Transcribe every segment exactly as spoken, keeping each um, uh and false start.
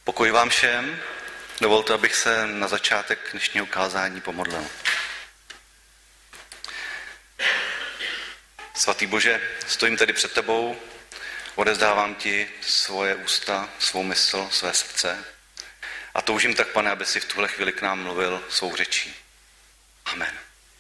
Pokoj vám všem. Dovolte, abych se na začátek dnešního kázání pomodlil. Svatý Bože, stojím tady před tebou, odevzdávám ti svoje ústa, svou mysl, své srdce a toužím tak, Pane, aby si v tuhle chvíli k nám mluvil svou řečí. Amen.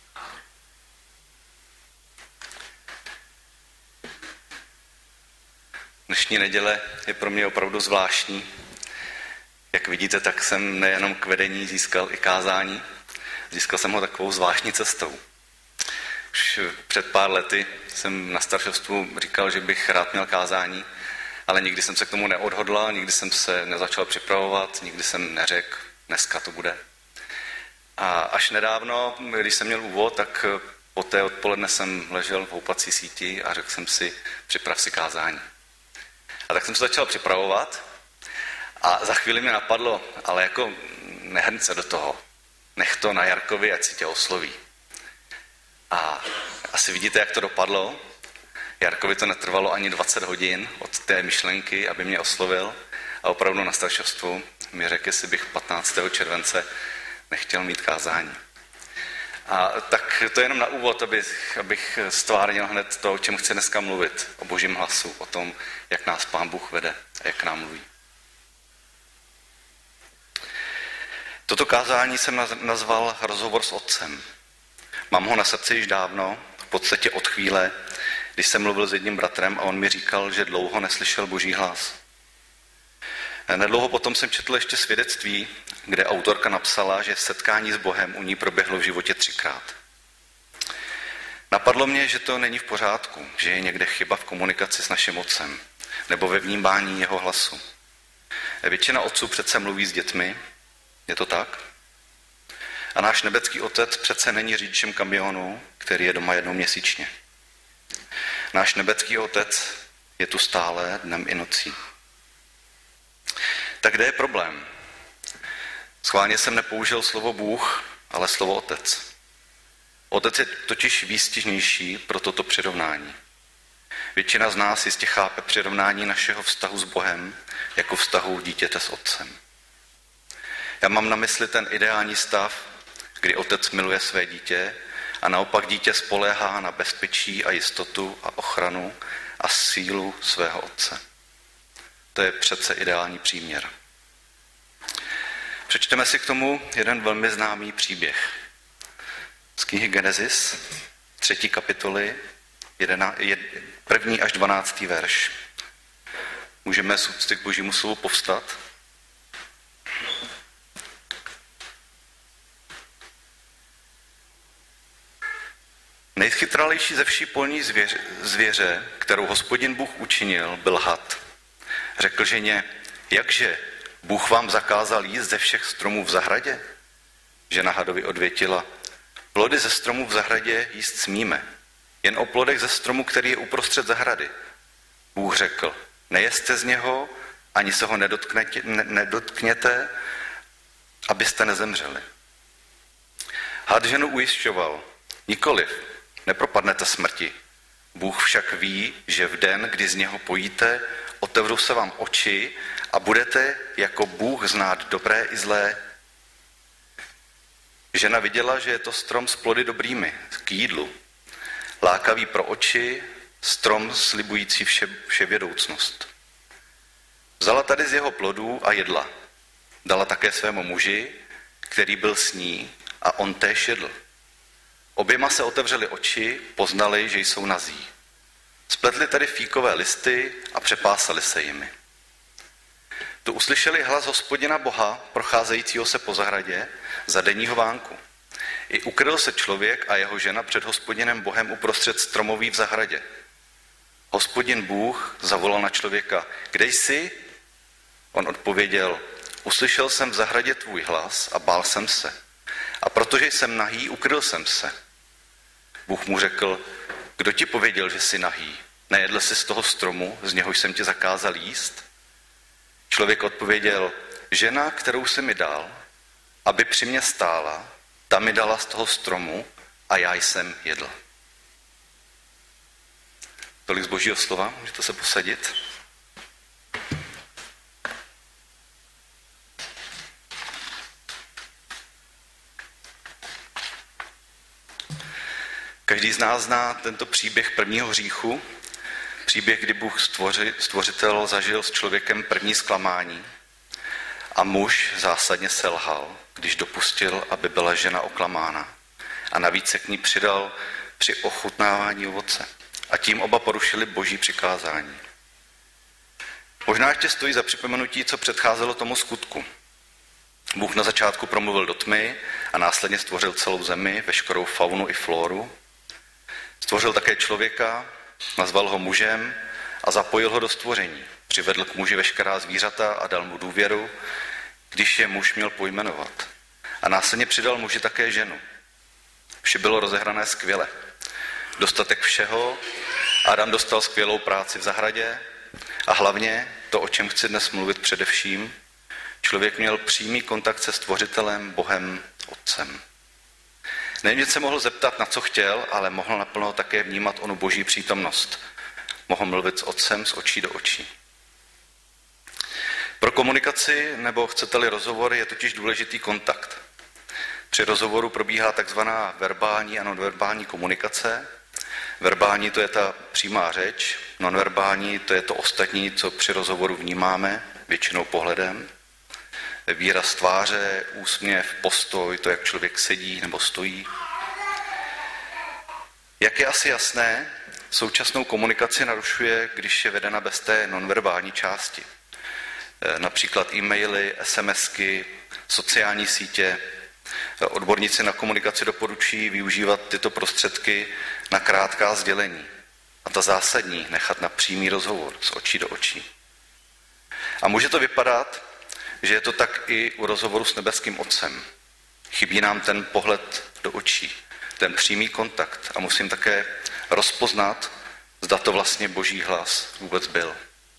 Dnešní neděle je pro mě opravdu zvláštní. Jak vidíte, tak jsem nejenom k vedení získal i kázání. Získal jsem ho takovou zvláštní cestou. Už před pár lety jsem na staršovstvu říkal, že bych rád měl kázání, ale nikdy jsem se k tomu neodhodlal, nikdy jsem se nezačal připravovat, nikdy jsem neřekl, dneska to bude. A až nedávno, když jsem měl úvod, tak po té odpoledne jsem ležel v houpací síti a řekl jsem si, připrav si kázání. A tak jsem se začal připravovat a za chvíli mě napadlo, ale jako nehrň se do toho, nech to na Jarkovi, ať si tě osloví. A asi vidíte, jak to dopadlo. Jarkovi to netrvalo ani dvacet hodin od té myšlenky, aby mě oslovil a opravdu na staršovstvu mi řekl, jestli bych patnáctého července nechtěl mít kázání. A tak to je jenom na úvod, abych, abych stvárnil hned to, o čem chci dneska mluvit, o Božím hlasu, o tom, jak nás Pán Bůh vede a jak nám mluví. Toto kázání jsem nazval Rozhovor s Otcem. Mám ho na srdci již dávno, v podstatě od chvíle, když jsem mluvil s jedním bratrem a on mi říkal, že dlouho neslyšel Boží hlas. Nedlouho potom jsem četl ještě svědectví, kde autorka napsala, že setkání s Bohem u ní proběhlo v životě třikrát. Napadlo mě, že to není v pořádku, že je někde chyba v komunikaci s naším Otcem, nebo ve vnímání jeho hlasu. Většina otců přece mluví s dětmi, je to tak? A náš nebecký Otec přece není řidičem kamionu, který je doma jednou měsíčně. Náš nebecký Otec je tu stále dnem i nocí. Tak kde je problém? Schválně jsem nepoužil slovo Bůh, ale slovo Otec. Otec je totiž výstižnější pro toto přirovnání. Většina z nás jistě chápe přirovnání našeho vztahu s Bohem jako vztahu dítěte s Otcem. Já mám na mysli ten ideální stav, kdy Otec miluje své dítě a naopak dítě spoléhá na bezpečí a jistotu a ochranu a sílu svého Otce. To je přece ideální příměr. Přečteme si k tomu jeden velmi známý příběh. Z knihy Genesis, třetí kapitoly, jedna, jed, první až dvanáctý verš. Můžeme s úcty k Božímu slovu povstat. Nejchytralejší ze vší polní zvěře, zvěře, kterou Hospodin Bůh učinil, byl had. Řekl ženě, jakže Bůh vám zakázal jíst ze všech stromů v zahradě? Žena hadovi odvětila, plody ze stromů v zahradě jíst smíme, jen o plodech ze stromu, který je uprostřed zahrady. Bůh řekl, nejeste z něho, ani se ho nedotkněte, ne, nedotkněte, abyste nezemřeli. Had ženu ujišťoval, nikoliv, nepropadnete smrti. Bůh však ví, že v den, kdy z něho pojíte, otevřou se vám oči a budete jako Bůh znát dobré i zlé. Žena viděla, že je to strom s plody dobrými, k jídlu. Lákavý pro oči, strom slibující vše, vševědoucnost. Vzala tady z jeho plodů a jedla. Dala také svému muži, který byl s ní, a on též jedl. Oběma se otevřeli oči, poznali, že jsou nazí. Spletli tady fíkové listy a přepásali se jimi. Tu uslyšeli hlas Hospodina Boha, procházejícího se po zahradě, za denního vánku. I ukryl se člověk a jeho žena před Hospodinem Bohem uprostřed stromoví v zahradě. Hospodin Bůh zavolal na člověka, kde jsi? On odpověděl, uslyšel jsem v zahradě tvůj hlas a bál jsem se. A protože jsem nahý, ukryl jsem se. Bůh mu řekl, kdo ti pověděl, že jsi nahý? Nejedl jsi z toho stromu, z něhož jsem ti zakázal jíst? Člověk odpověděl, žena, kterou jsi mi dal, aby při mě stála, ta mi dala z toho stromu a já jsem jedl. Tolik z Božího slova, můžete se posadit. Každý z nás zná tento příběh prvního hříchu, příběh, kdy Bůh stvoři, stvořitel zažil s člověkem první zklamání a muž zásadně selhal, když dopustil, aby byla žena oklamána. A navíc se k ní přidal při ochutnávání ovoce. A tím oba porušili boží přikázání. Možná ještě stojí za připomenutí, co předcházelo tomu skutku. Bůh na začátku promluvil do tmy a následně stvořil celou zemi, veškerou faunu i floru. Stvořil také člověka, nazval ho mužem a zapojil ho do stvoření. Přivedl k muži veškerá zvířata a dal mu důvěru, když je muž měl pojmenovat. A následně přidal muži také ženu. Vše bylo rozehrané skvěle. Dostatek všeho, Adam dostal skvělou práci v zahradě a hlavně to, o čem chci dnes mluvit především, člověk měl přímý kontakt se Stvořitelem, Bohem, Otcem. Nejen se mohl zeptat, na co chtěl, ale mohl naplno také vnímat onu boží přítomnost. Mohl mluvit s Otcem z očí do očí. Pro komunikaci, nebo chcete-li rozhovor, je totiž důležitý kontakt. Při rozhovoru probíhá takzvaná verbální a nonverbální komunikace. Verbální to je ta přímá řeč, nonverbální to je to ostatní, co při rozhovoru vnímáme, většinou pohledem. Výraz tváře, úsměv, postoj, to, jak člověk sedí nebo stojí. Jak je asi jasné, současnou komunikaci narušuje, když je vedena bez té nonverbální části. Například e-maily, SMSky, sociální sítě. Odborníci na komunikaci doporučují využívat tyto prostředky na krátká sdělení. A ta zásadní nechat na přímý rozhovor z očí do očí. A může to vypadat, že je to tak i u rozhovoru s nebeským Otcem. Chybí nám ten pohled do očí, ten přímý kontakt a musím také rozpoznat, zda to vlastně boží hlas vůbec byl.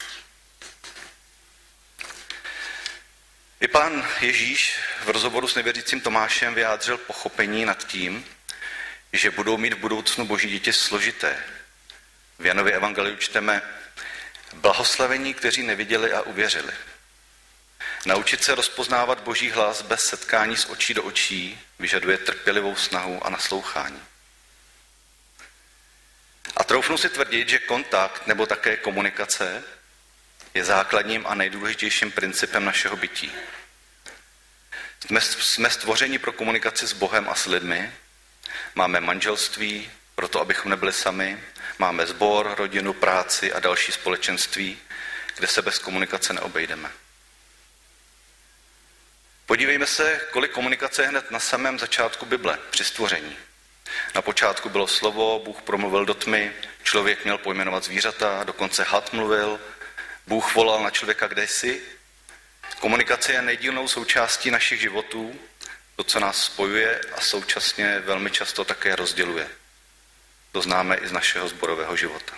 I pán Ježíš v rozhovoru s nevěřícím Tomášem vyjádřil pochopení nad tím, že budou mít v budoucnu boží děti složité. V Janově evangeliu čteme: blahoslavení, kteří neviděli a uvěřili. Naučit se rozpoznávat boží hlas bez setkání z očí do očí vyžaduje trpělivou snahu a naslouchání. A troufnu si tvrdit, že kontakt nebo také komunikace je základním a nejdůležitějším principem našeho bytí. Jsme, jsme stvořeni pro komunikaci s Bohem a s lidmi, máme manželství, proto abychom nebyli sami, máme sbor, rodinu, práci a další společenství, kde se bez komunikace neobejdeme. Podívejme se, kolik komunikace je hned na samém začátku Bible, při stvoření. Na počátku bylo slovo, Bůh promluvil do tmy, člověk měl pojmenovat zvířata, dokonce had mluvil, Bůh volal na člověka, kde jsi. Komunikace je nedílnou součástí našich životů, to, co nás spojuje a současně velmi často také rozděluje. To známe i z našeho sborového života.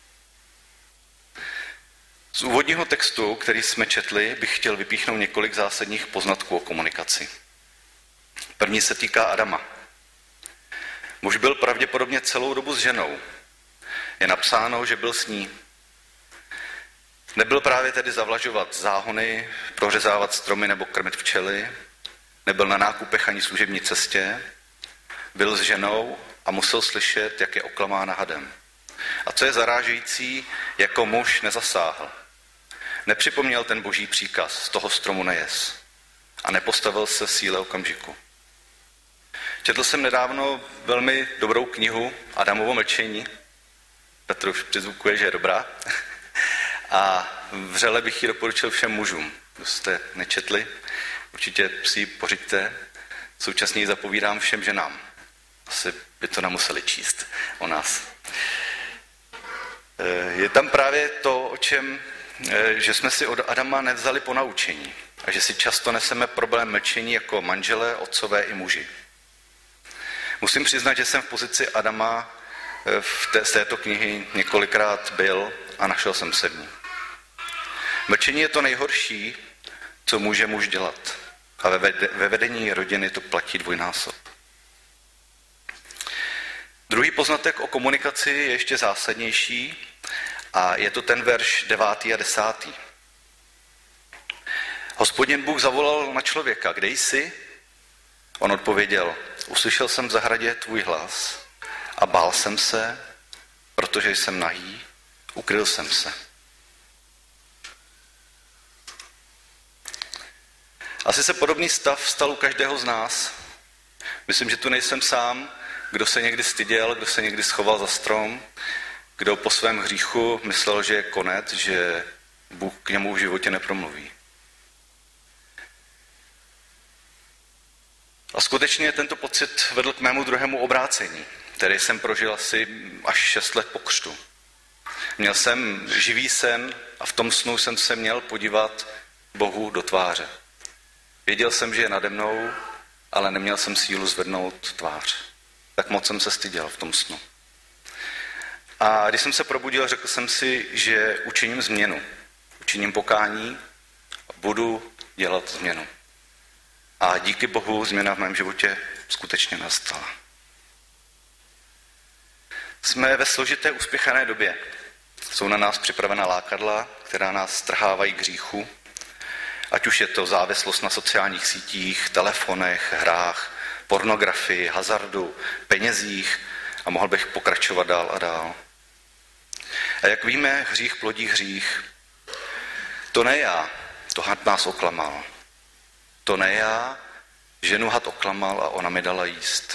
Z úvodního textu, který jsme četli, bych chtěl vypíchnout několik zásadních poznatků o komunikaci. První se týká Adama. Muž byl pravděpodobně celou dobu s ženou. Je napsáno, že byl s ní. Nebyl právě tedy zavlažovat záhony, prořezávat stromy nebo krmit včely, nebyl na nákupech ani služební cestě, byl s ženou a musel slyšet, jak je oklamána hadem. A co je zarážející, jako muž nezasáhl. Nepřipomněl ten boží příkaz, z toho stromu nejez. A nepostavil se síle okamžiku. Četl jsem nedávno velmi dobrou knihu Adamovo mlčení. Petr už přizvukuje, že je dobrá. A vřele bych ji doporučil všem mužům. Kdo jste nečetli, určitě si ji pořiďte. Současně ji zapovídám všem ženám. Asi by to nemuseli číst o nás. Je tam právě to, o čem, že jsme si od Adama nevzali ponaučení a že si často neseme problém mlčení jako manželé, otcové i muži. Musím přiznat, že jsem v pozici Adama v té, z této knihy několikrát byl a našel jsem se v ní. Mlčení je to nejhorší, co může muž dělat. A ve vedení rodiny to platí dvojnásob. Druhý poznatek o komunikaci je ještě zásadnější a je to ten verš devátý a desátý. Hospodin Bůh zavolal na člověka, kde jsi? On odpověděl, uslyšel jsem v zahradě tvůj hlas a bál jsem se, protože jsem nahý, ukryl jsem se. Asi se podobný stav stal u každého z nás. Myslím, že tu nejsem sám, kdo se někdy styděl, kdo se někdy schoval za strom, kdo po svém hříchu myslel, že je konec, že Bůh k němu v životě nepromluví. A skutečně tento pocit vedl k mému druhému obrácení, který jsem prožil asi až šest let po křtu. Měl jsem živý sen a v tom snu jsem se měl podívat Bohu do tváře. Věděl jsem, že je nade mnou, ale neměl jsem sílu zvednout tvář. Tak moc jsem se styděl v tom snu. A když jsem se probudil, řekl jsem si, že učiním změnu. Učiním pokání a budu dělat změnu. A díky Bohu změna v mém životě skutečně nastala. Jsme ve složité uspěchané době. Jsou na nás připravena lákadla, která nás strhávají k hříchu. Ať už je to závislost na sociálních sítích, telefonech, hrách, pornografii, hazardu, penězích a mohl bych pokračovat dál a dál. A jak víme, hřích plodí hřích. To ne já, to had nás oklamal. To ne já, ženu had oklamal a ona mi dala jíst.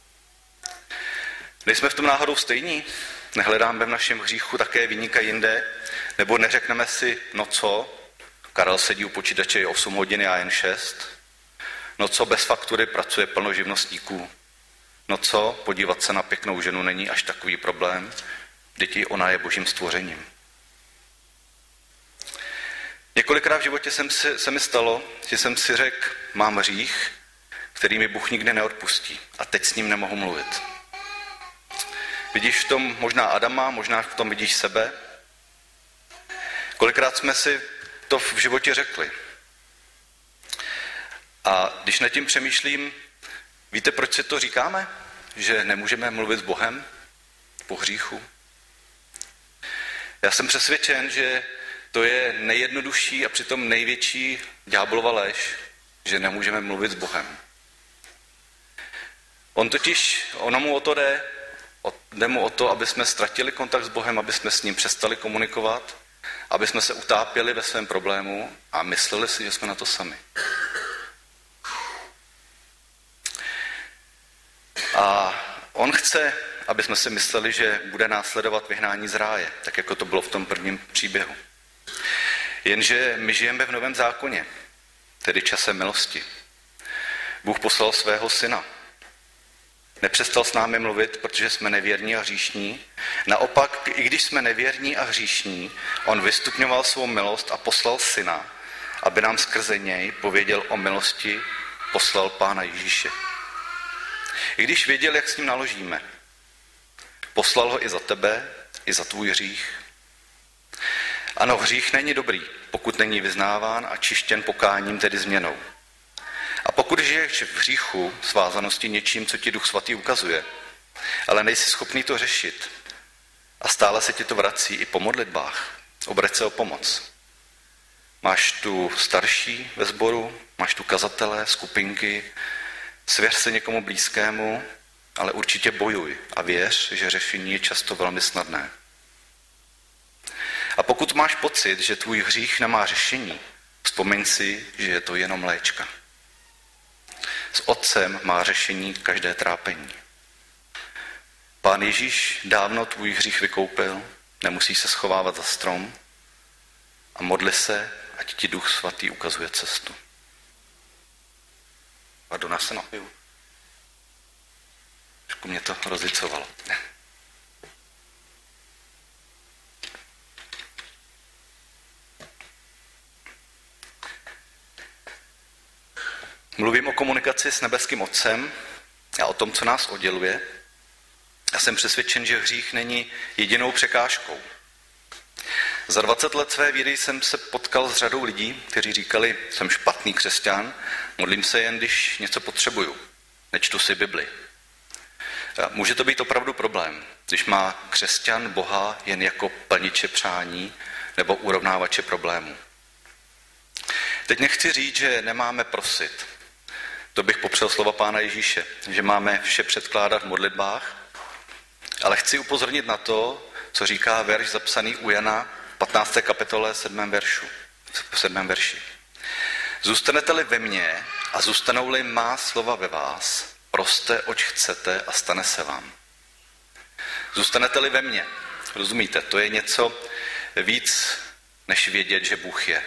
Nejsme v tom náhodou stejní? Nehledáme v našem hříchu také viníka jinde? Nebo neřekneme si, no co? Karel sedí u počítače osm hodin, já jen šest. No co, bez faktury pracuje plno živnostníků. No co, podívat se na pěknou ženu není až takový problém, vždyť i ona je božím stvořením. Několikrát v životě jsem si, se mi stalo, že jsem si řekl, mám hřích, který mi Bůh nikdy neodpustí a teď s ním nemohu mluvit. Vidíš v tom možná Adama, možná v tom vidíš sebe. Kolikrát jsme si to v životě řekli. A když nad tím přemýšlím, víte, proč si to říkáme? Že nemůžeme mluvit s Bohem po hříchu? Já jsem přesvědčen, že to je nejjednodušší a přitom největší ďáblova lež, že nemůžeme mluvit s Bohem. On totiž, ono mu o to jde, jde mu o to, aby jsme ztratili kontakt s Bohem, aby jsme s ním přestali komunikovat, aby jsme se utápěli ve svém problému a mysleli si, že jsme na to sami. A on chce, aby jsme si mysleli, že bude následovat vyhnání z ráje, tak jako to bylo v tom prvním příběhu. Jenže my žijeme v Novém zákoně, tedy časem milosti. Bůh poslal svého syna. Nepřestal s námi mluvit, protože jsme nevěrní a hříšní. Naopak, i když jsme nevěrní a hříšní, on vystupňoval svou milost a poslal syna, aby nám skrze něj pověděl o milosti, poslal Pána Ježíše. I když věděl, jak s ním naložíme, poslal ho i za tebe, i za tvůj hřích. Ano, hřích není dobrý, pokud není vyznáván a čištěn pokáním, tedy změnou. A pokud žiješ v hříchu, svázanosti něčím, co ti Duch Svatý ukazuje, ale nejsi schopný to řešit a stále se ti to vrací i po modlitbách, obrať se o pomoc. Máš tu starší ve sboru, máš tu kazatele, skupinky, svěř se někomu blízkému, ale určitě bojuj a věř, že řešení je často velmi snadné. A pokud máš pocit, že tvůj hřích nemá řešení, vzpomeň si, že je to jenom léčka. S Otcem má řešení každé trápení. Pán Ježíš dávno tvůj hřích vykoupil, nemusíš se schovávat za strom a modli se, ať ti Duch Svatý ukazuje cestu. A do nás se napiju. Trošku mě to rozlicovalo. Mluvím o komunikaci s nebeským Otcem a o tom, co nás odděluje. Já jsem přesvědčen, že hřích není jedinou překážkou. Za dvacet let své víry jsem se potkal s řadou lidí, kteří říkali, jsem špatný křesťan, modlím se jen, když něco potřebuju, nečtu si Bibli. Může to být opravdu problém, když má křesťan Boha jen jako plniče přání nebo urovnávače problémů. Teď nechci říct, že nemáme prosit. To bych popřel slova Pána Ježíše, že máme vše předkládat v modlitbách, Ale chci upozornit na to, co říká verš zapsaný u Jana v patnácté kapitole sedmém veršu, v sedmém verši. Zůstanete-li ve mně a zůstanou-li má slova ve vás, proste, oč chcete a stane se vám. Zůstanete-li ve mně, rozumíte, to je něco víc, než vědět, že Bůh je.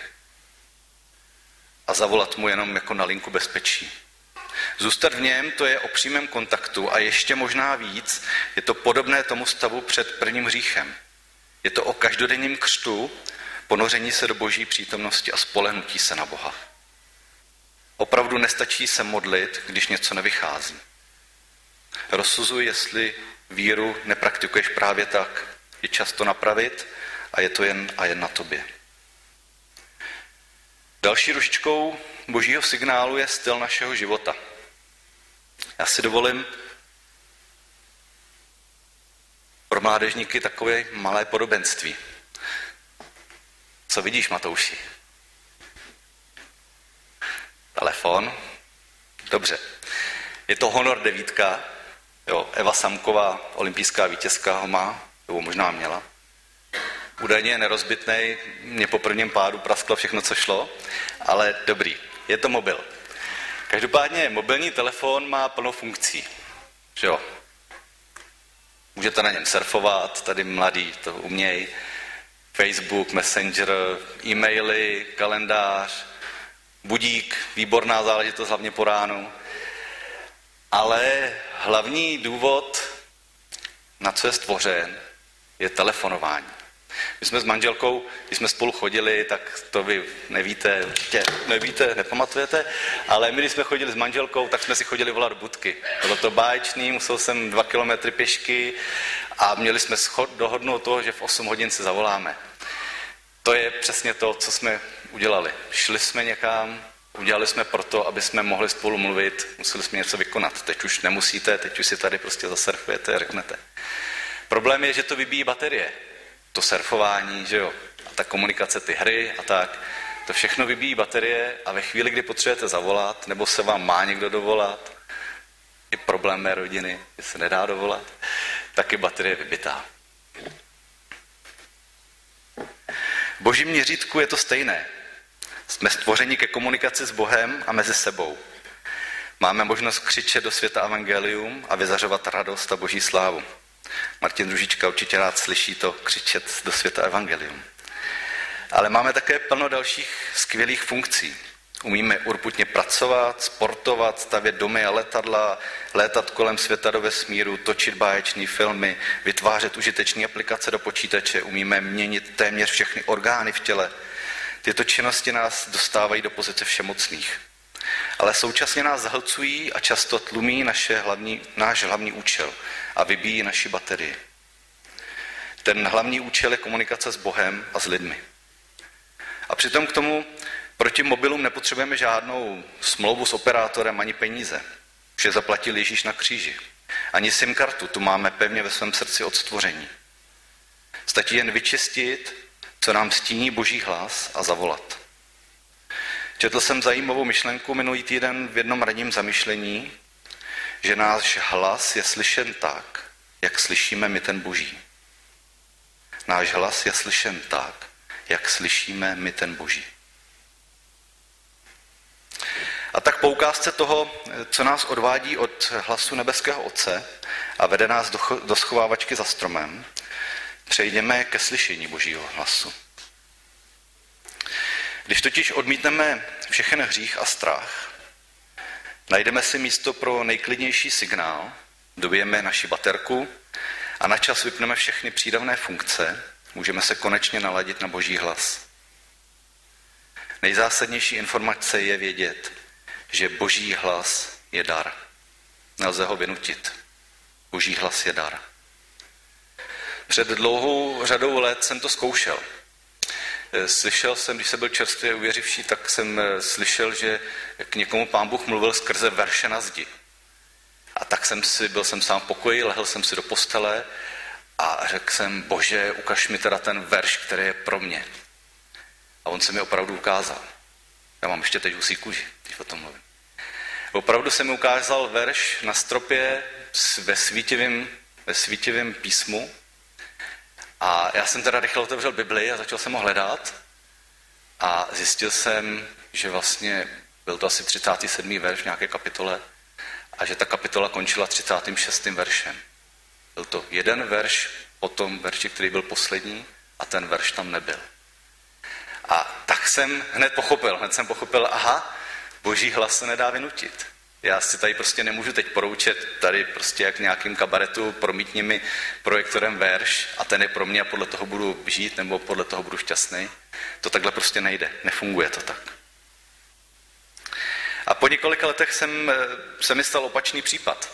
A zavolat mu jenom jako na linku bezpečí. Zůstat v něm, to je o přímém kontaktu a ještě možná víc, je to podobné tomu stavu před prvním hříchem. Je to o každodenním křtu, ponoření se do boží přítomnosti a spolehnutí se na Boha. Opravdu nestačí se modlit, když něco nevychází. Rozsuzuj, jestli víru nepraktikuješ právě tak. Je čas to napravit a je to jen a jen na tobě. Další ružičkou božího signálu je styl našeho života. Já si dovolím pro mládežníky takové malé podobenství. Co vidíš, Matouši? Telefon. Dobře. Je to Honor devítka. Jo, Eva Samková, olympijská vítězka, ho má, nebo možná měla. Údajně je nerozbitnej, mě po prvním pádu prasklo všechno, co šlo, ale dobrý, je to mobil. Každopádně mobilní telefon má plno funkcí, že jo. Můžete na něm surfovat, tady mladí to umějí, Facebook, Messenger, e-maily, kalendář, budík, výborná záležitost, hlavně po ránu. Ale hlavní důvod, na co je stvořen, je telefonování. My jsme s manželkou, když jsme spolu chodili, tak to vy nevíte, určitě nevíte, nepamatujete, ale my, když jsme chodili s manželkou, tak jsme si chodili volat do budky. Bylo to báječný, musel jsem dva kilometry pěšky a měli jsme schod, dohodnout toho, že v osm hodin se zavoláme. To je přesně to, co jsme udělali. Šli jsme někam, udělali jsme proto, aby jsme mohli spolu mluvit, museli jsme něco vykonat. Teď už nemusíte, teď už si tady prostě zasurfujete a řeknete. Problém je, že to vybíjí baterie. To surfování, že jo, a ta komunikace, ty hry a tak, to všechno vybíjí baterie a ve chvíli, kdy potřebujete zavolat, nebo se vám má někdo dovolat, je problém mé rodiny, že se nedá dovolat, tak je baterie vybitá. V božím měřítku je to stejné. Jsme stvořeni ke komunikaci s Bohem a mezi sebou. Máme možnost křičet do světa evangelium a vyzařovat radost a boží slávu. Martin Ružička určitě rád slyší to křičet do světa evangelium. Ale máme také plno dalších skvělých funkcí. Umíme urputně pracovat, sportovat, stavět domy a letadla, létat kolem světa do vesmíru, točit báječné filmy, vytvářet užitečné aplikace do počítače, umíme měnit téměř všechny orgány v těle. Tyto činnosti nás dostávají do pozice všemocných. Ale současně nás zahlcují a často tlumí naše hlavní, náš hlavní účel a vybíjí naši baterii. Ten hlavní účel je komunikace s Bohem a s lidmi. A přitom k tomu proti mobilům nepotřebujeme žádnou smlouvu s operátorem ani peníze. Vše zaplatil Ježíš na kříži. Ani SIM kartu, tu máme pevně ve svém srdci od stvoření. Stačí jen vyčistit, co nám stíní boží hlas a zavolat. Četl jsem zajímavou myšlenku minulý týden v jednom ranním zamyšlení, že náš hlas je slyšen tak, jak slyšíme my ten boží. Náš hlas je slyšen tak, jak slyšíme my ten boží. A tak po ukázce toho, co nás odvádí od hlasu nebeského Otce a vede nás do, do schovávačky za stromem, přejdeme ke slyšení božího hlasu. Když totiž odmítneme všechen hřích a strach, najdeme si místo pro nejklidnější signál, dobijeme naši baterku a na čas vypneme všechny přídavné funkce, můžeme se konečně naladit na boží hlas. Nejzásadnější informace je vědět, že boží hlas je dar. Nelze ho vynutit. Boží hlas je dar. Před dlouhou řadou let jsem to zkoušel. Slyšel jsem, když jsem byl čerstvě uvěřivší, tak jsem slyšel, že k někomu Pán Bůh mluvil skrze verše na zdi. A tak jsem si, byl jsem sám v pokoji, lehl jsem si do postele a řekl jsem, Bože, ukaž mi teda ten verš, který je pro mě. A on se mi opravdu ukázal. Já mám ještě teď husí kůži, když o tom mluvím. Opravdu se mi ukázal verš na stropě ve svítivém ve svítivém písmu a já jsem teda rychle otevřel Bibli a začal jsem ho hledat a zjistil jsem, že vlastně byl to asi třicátý sedmý verš v nějaké kapitole a že ta kapitola končila třicátým šestým veršem. Byl to jeden verš po tom verši, který byl poslední a ten verš tam nebyl. A tak jsem hned pochopil, hned jsem pochopil, aha, boží hlas se nedá vynutit. Já si tady prostě nemůžu teď poroučet tady prostě jak v nějakým kabaretu, promítni mi projektorem verš a ten je pro mě a podle toho budu žít nebo podle toho budu šťastný. To takhle prostě nejde, nefunguje to tak. A po několika letech jsem, se mi stal opačný případ.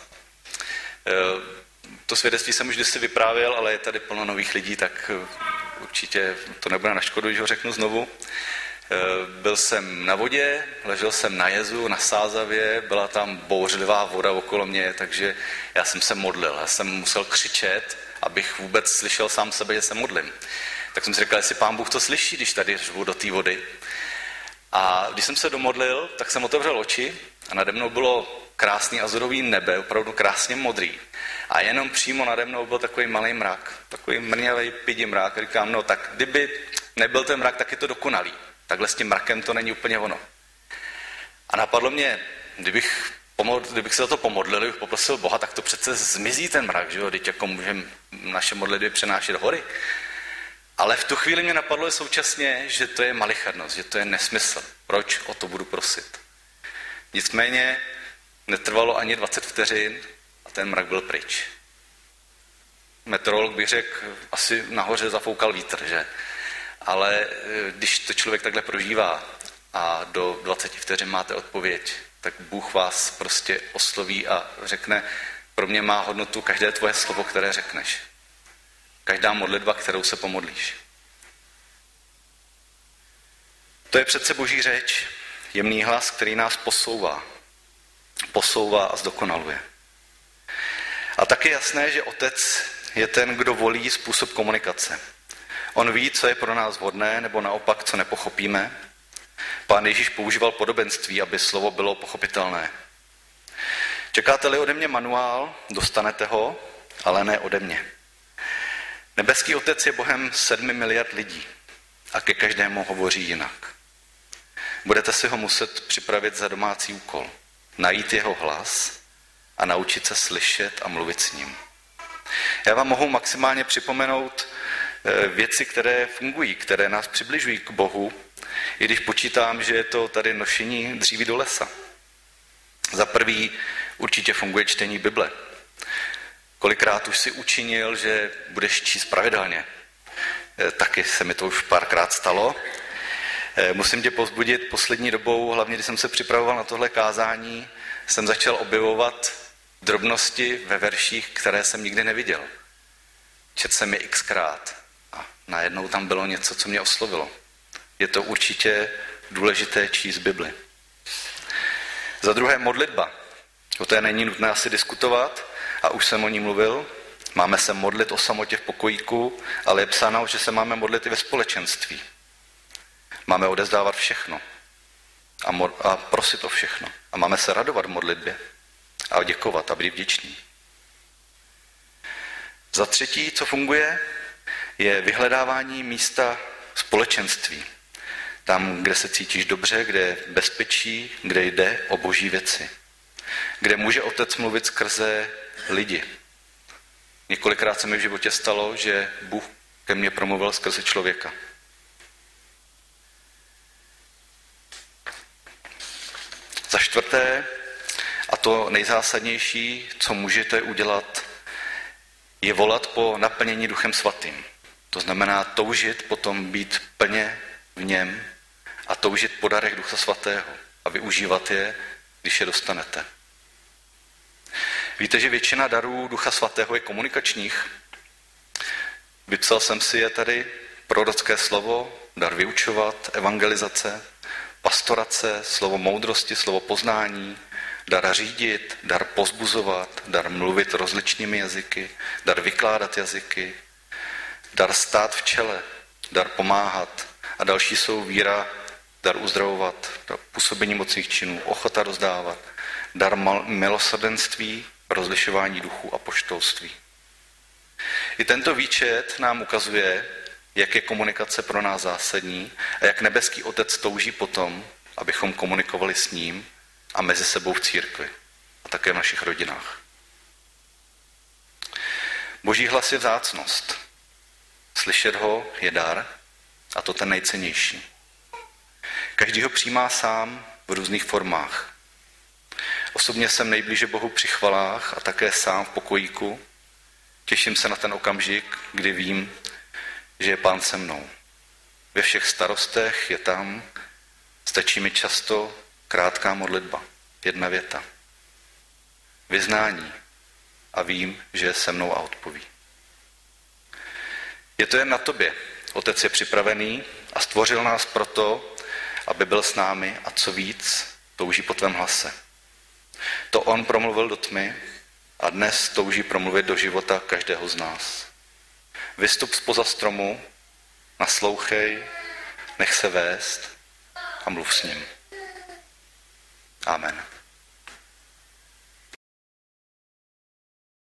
To svědectví jsem už kdysi vyprávěl, ale je tady plno nových lidí, tak určitě to nebude na škodu, když ho řeknu znovu. Byl jsem na vodě, ležel jsem na jezu, na sázavě, byla tam bouřlivá voda okolo mě, takže já jsem se modlil. Já jsem musel křičet, abych vůbec slyšel sám sebe, že se modlím. Tak jsem si říkal, jestli Pán Bůh to slyší, když tady řvu do té vody. A když jsem se domodlil, tak jsem otevřel oči a nade mnou bylo krásný azurový nebe, opravdu krásně modrý. A jenom přímo nade mnou byl takový malý mrak, takový mrňavý pidi mrak. A říkám, no tak kdyby nebyl ten mrak, tak je to dokonalý. Takhle s tím mrakem to není úplně ono. A napadlo mě, kdybych, pomodl, kdybych se za to pomodlil, kdybych poprosil Boha, tak to přece zmizí ten mrak, že jo? Teď jako můžeme naše modlitby přenášet hory. Ale v tu chvíli mě napadlo současně, že to je malichernost, že to je nesmysl. Proč o to budu prosit? Nicméně netrvalo ani dvacet vteřin a ten mrak byl pryč. Meteorolog by řekl, asi nahoře zafoukal vítr, že? Ale když to člověk takhle prožívá a do dvacet vteřin máte odpověď, tak Bůh vás prostě osloví a řekne, pro mě má hodnotu každé tvoje slovo, které řekneš. Každá modlitba, kterou se pomodlíš. To je přece boží řeč, jemný hlas, který nás posouvá. Posouvá a zdokonaluje. A taky je jasné, že otec je ten, kdo volí způsob komunikace. On ví, co je pro nás vhodné, nebo naopak, co nepochopíme. Pán Ježíš používal podobenství, aby slovo bylo pochopitelné. Čekáte-li ode mě manuál, dostanete ho, ale ne ode mě. Nebeský otec je Bohem sedmi miliard lidí a ke každému hovoří jinak. Budete si ho muset připravit za domácí úkol, najít jeho hlas a naučit se slyšet a mluvit s ním. Já vám mohu maximálně připomenout věci, které fungují, které nás přibližují k Bohu, i když počítám, že je to tady nošení dříví do lesa. Za prvý určitě funguje čtení Bible. Kolikrát už si učinil, že budeš číst pravidelně. Taky se mi to už párkrát stalo. Musím tě povzbudit poslední dobou, hlavně když jsem se připravoval na tohle kázání, jsem začal objevovat drobnosti ve verších, které jsem nikdy neviděl. Četl jsem je xkrát a najednou tam bylo něco, co mě oslovilo. Je to určitě důležité číst Bibli. Za druhé modlitba. O té není nutné asi diskutovat a už jsem o ní mluvil. Máme se modlit o samotě v pokojíku, ale je psáno, že se máme modlit i ve společenství. Máme odevzdávat všechno a, mo- a prosit o všechno. A máme se radovat v modlitbě a děkovat a být vděční. Za třetí, co funguje, je vyhledávání místa společenství. Tam, kde se cítíš dobře, kde je bezpečí, kde jde o boží věci. Kde může otec mluvit skrze lidi. Několikrát se mi v životě stalo, že Bůh ke mně promluvil skrze člověka. Za čtvrté, a to nejzásadnější, co můžete udělat, je volat po naplnění Duchem Svatým. To znamená toužit potom být plně v něm a toužit po darech Ducha Svatého a využívat je, když je dostanete. Víte, že většina darů Ducha Svatého je komunikačních. Vypsal jsem si je tady: prorocké slovo, dar vyučovat, evangelizace, pastorace, slovo moudrosti, slovo poznání, dar řídit, dar povzbuzovat, dar mluvit rozličnými jazyky, dar vykládat jazyky, dar stát v čele, dar pomáhat a další jsou víra, dar uzdravovat, dar působení mocných činů, ochota rozdávat, dar milosrdenství, rozlišování duchů a apoštolství. I tento výčet nám ukazuje, jak je komunikace pro nás zásadní a jak nebeský Otec touží potom, abychom komunikovali s ním a mezi sebou v církvi a také v našich rodinách. Boží hlas je vzácnost. Slyšet ho je dar, a to ten nejcennější. Každý ho přijímá sám v různých formách. Osobně jsem nejblíže Bohu při chvalách a také sám v pokojíku. Těším se na ten okamžik, kdy vím, že je Pán se mnou. Ve všech starostech je tam, stačí mi často krátká modlitba, jedna věta. Vyznání a vím, že je se mnou a odpoví. Je to jen na tobě. Otec je připravený a stvořil nás proto, aby byl s námi a co víc, touží po tvém hlase. To on promluvil do tmy a dnes touží promluvit do života každého z nás. Vystup zpoza stromu, naslouchej, nech se vést a mluv s ním. Amen.